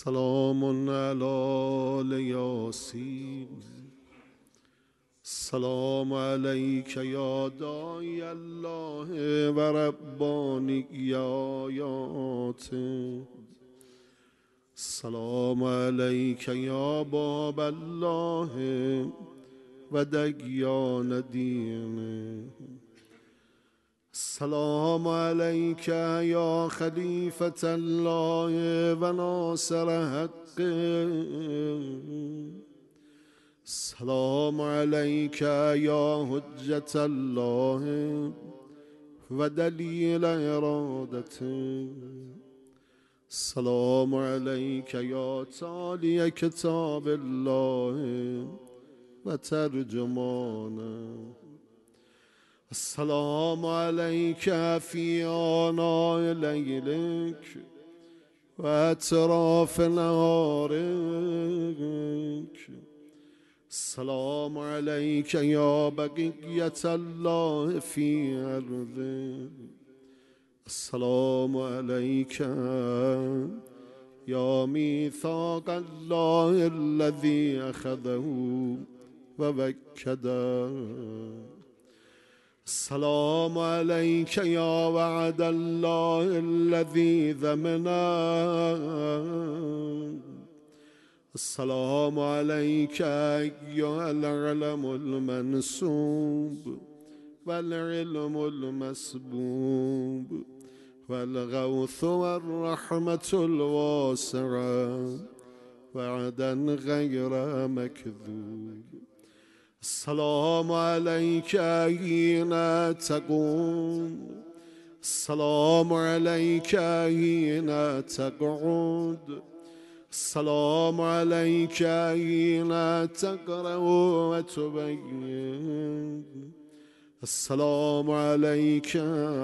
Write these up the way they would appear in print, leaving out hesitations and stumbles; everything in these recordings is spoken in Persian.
سلام علی آل یاسین. سلام علیک یا داعی الله و ربانی آیاته. سلام علیک یا باب الله و دیان دینه. سلام علیک یا خلیفة الله و ناصر حقه. سلام علیک یا حجة الله و دلیل ارادته. سلام علیک یا تالی کتاب الله و ترجمانه. السلام علیک فی آناء لیلک و اطراف نهارک. السلام علیک یا بقیة الله فی ارضه. السلام علیک یا میثاق الله الذی اخذه و وکده. السلام علیک یا وعد الله الذی ضمنه. السلام علیک ایها العلم المنصوب والعلم المسبوب والغوث والرحمة الواسعة وعدا غیر مکذوب. السلام علیک حین تقوم. السلام علیک حین تقعد. السلام علیک حین تقرأ و تبین. السلام علیک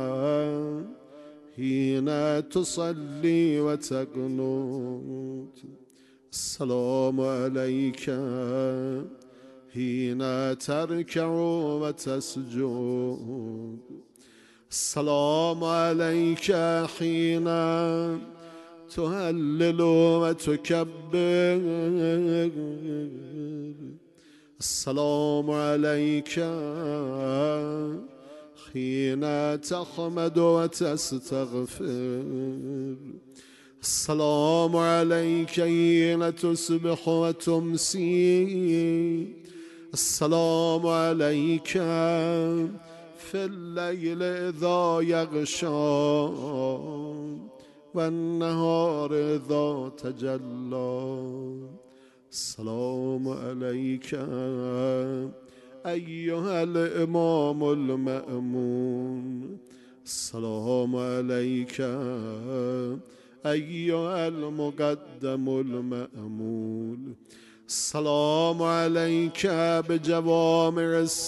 حین تصلی و تقنت. السلام علیک حین ترکع و تسجد. السلام علیک حین تهلل و تکبر. السلام علیک حین تحمد و تستغفر. السلام علیک حین تصبح و تمسی. السلام علیک فی اللیل اذا یغشی و النهار اذا تجلی. السلام علیک ایها الامام المأمون. السلام علیک ایها المقدم المأمول. السلام علیک بجوامع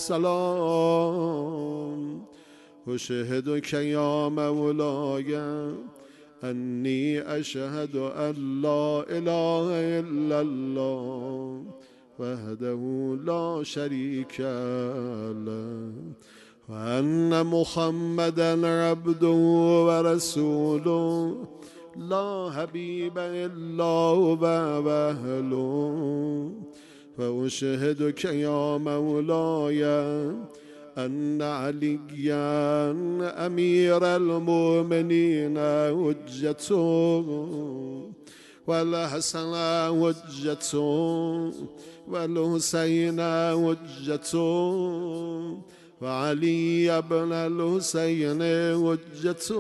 السلام. اشهدک یا مولاي انی اشهد ان لا اله الا الله وحده لا شریک له و ان محمدا عبده و رسوله لا حبیب الا هو و اهله. و اشهدک یا مولاي ان علیا امیر المؤمنین حجته و الحسن حجته و الحسین حجته و علی ابن الحسین حجته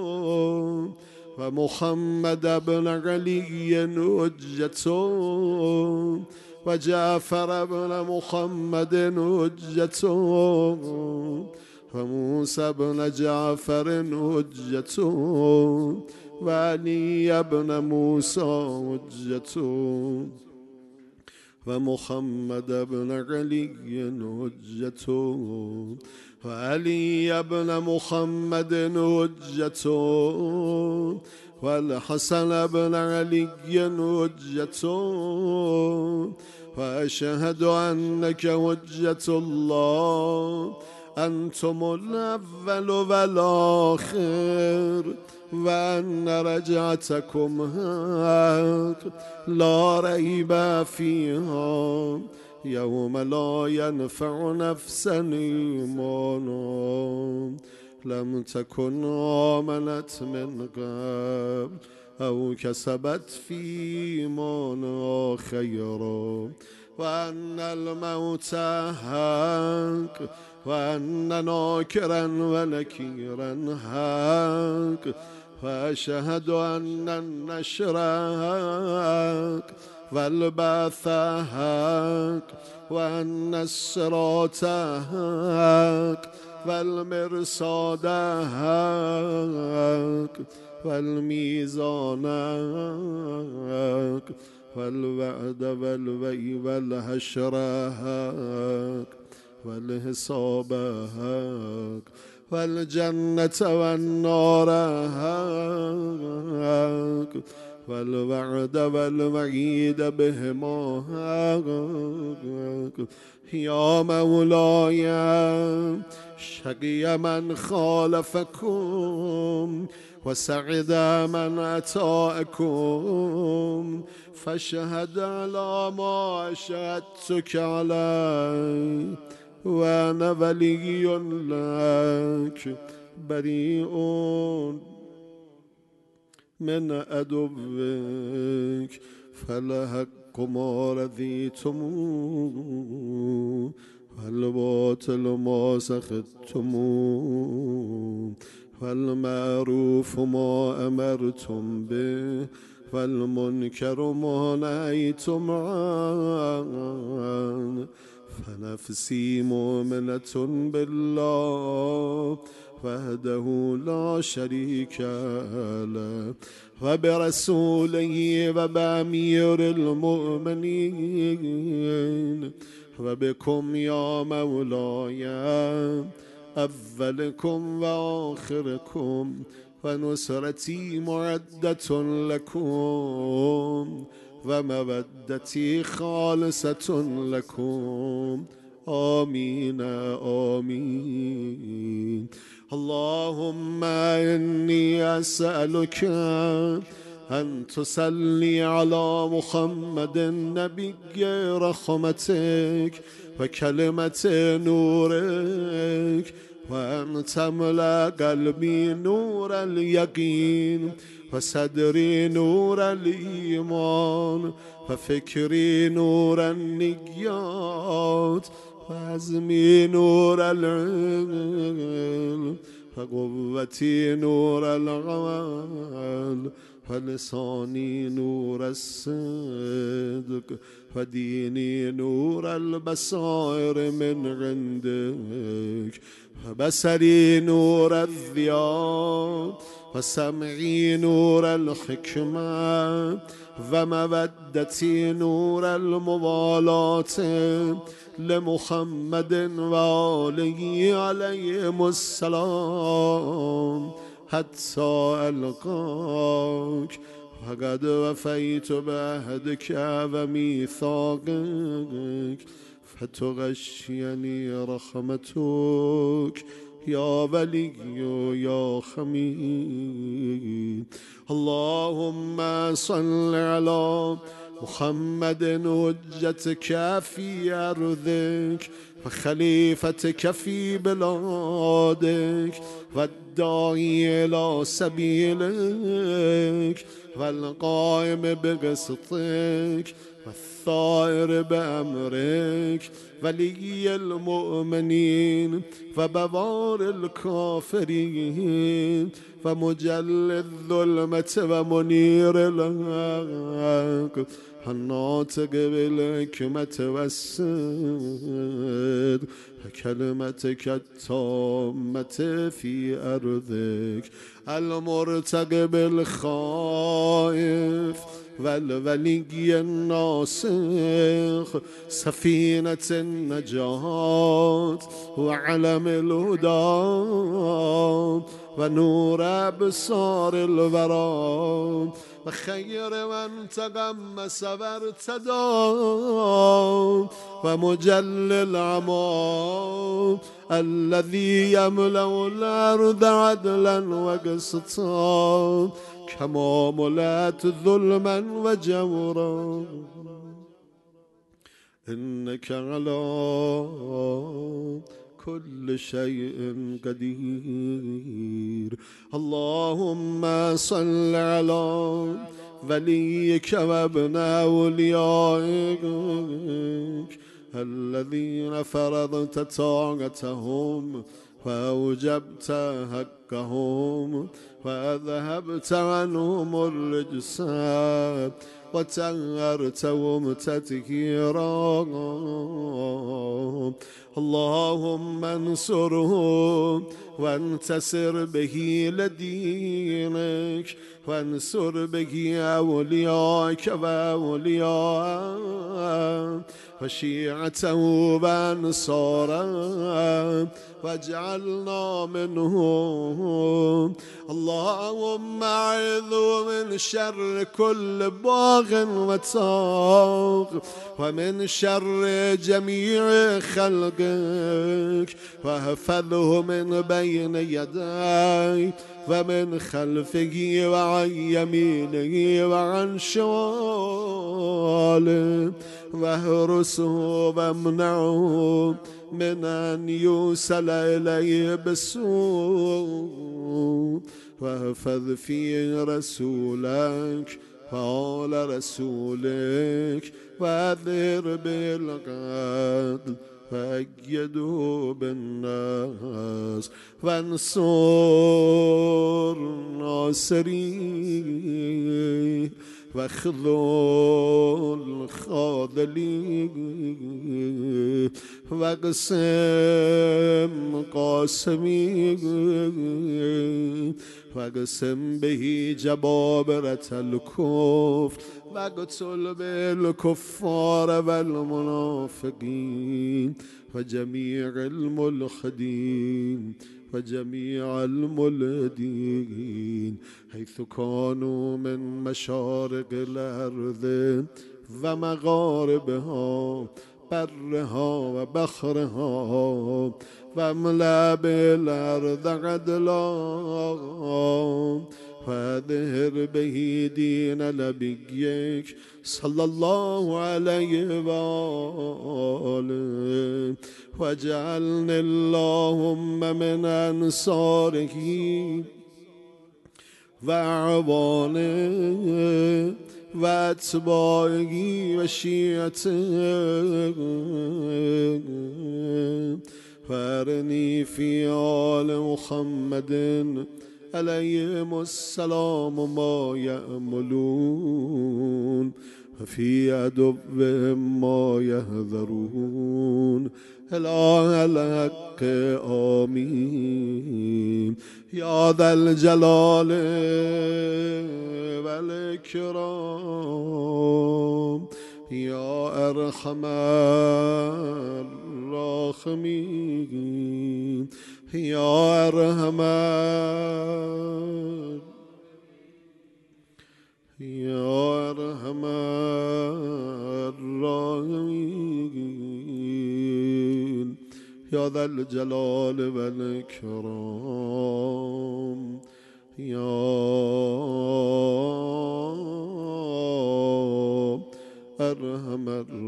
و محمد ابن علی حجته و جعفر ابن محمد حجته و موسی ابن جعفر حجته و علی ابن موسی حجته و محمد ابن علی حجته و علی ابن محمد حجته و الحسن ابن علی حجته و اشهد انک حجة الله انتم الاول والآخر وأن رجعتكم حق لا ريب فيها يوم لا ينفع نفسا إيمانا لم تكن آمنت من قبل أو كسبت في إيمانها خيرا وأن الموت حق وأن ناكرا ونكيرا حق وأشهد أن النشر حق والبعث حق وأن الصراط حق والمرصاد حق والميزان حق والوعد والوعي والحشر حق والحساب حق والجنة والنار حق والوعد والوعيد بهما حق يا مولاي شقي من خالفكم وسعد من أطاعكم فاشهد على ما أشهدتك عليه وأنا ولي لك بريء من عدوك فالحق ما رضيتم والباطل ما سخطتم والمعروف ما أمرتم به والمنكر ما نهيتم عنه فنفسي مؤمنة بالله وحده لا شريك له وبرسوله وبأمير المؤمنين وبكم يا مولاي أولكم وآخركم ونصرتي معدة لكم ومودتي خالصة لكم آمين آمين. اللهم إني أسألك أن تصلي على محمد نبي رحمتك وكلمة نورك وأن تملأ قلبي نور اليقين وصدري نور الإيمان وفكري نور النيات وعزمي نور العلم وقوتي نور العمل ولساني نور الصدق وديني نور البصائر من عندك وبصري نور الضياء وسمعي نور الحكمة ومودتي نور الموالاة لمحمد وآله عليهم السلام حتى ألقاك وقد وفيت بعهدك وميثاقك فتغشيني رحمتك يا ولي يا حميد. اللهم صل على محمد حجتك في أرضك وخليفتك في بلادك والداعي إلى سبيلك والقائم بقسطك والثائر بأمرك ولي المؤمنين وبوار الكافرين ومجل الظلمة ومنير الحق الناطق بالحكمة والصدق وكلمتك التامة في أرضك المرتقب الخائف والولي الناصح سفينة النجاة وعلم الهدى ونور أبصار الورى وخير من تغمس وارتدى ومجل العمى الذي يملأ الأرض عدلا وقسطا كما ملأت ظلما وجورا إنك على كل شيء قدير. اللهم صل على وليك وابن أوليائك الذين فرضت طاعتهم فأوجبت حقهم وأذهبت عنهم الرجس وطهرتهم تطهيرا. اللهم انصرهم وانتصر به لدينك وانصر به أولياءك وأولياء وشيعته وأنصاره واجعلنا منهم. اللهم أعذه من شر كل باغ وطاغ ومن شر جميع خلقك واحفظه من بين يديك ومن خلفه وعن يمينه وعن شماله واحرسه وامنعه من أن يوصل إليه بالسوء واحفظ فيه رسولك وآل رسولك وأذر بالقتل وأيده بالناس وانصر ناصريه واخذل خاذليه واقسم قاسميه واقسم به جبابرة الكفر واقتل بالكفار والمنافقين وجميع الملحدين وجميع الملحدين حيث كانوا من مشارق الأرض ومغاربها برها وبحرها واملأ بالأرض عدلا واظهر به دين نبيك صلى الله عليه وآله واجعلني اللهم من أنصاره وأعوانه وأتباعه وشيعته وارني في آل محمد عليهم السلام ما يأملون وفي عدوهم ما يحذرون إله الحق آمين. يا ذا الجلال والإكرام يا أرحم الراحمين يا أرحم الراحمين يا ذا الجلال والإكرام يا أرحم الراحمين.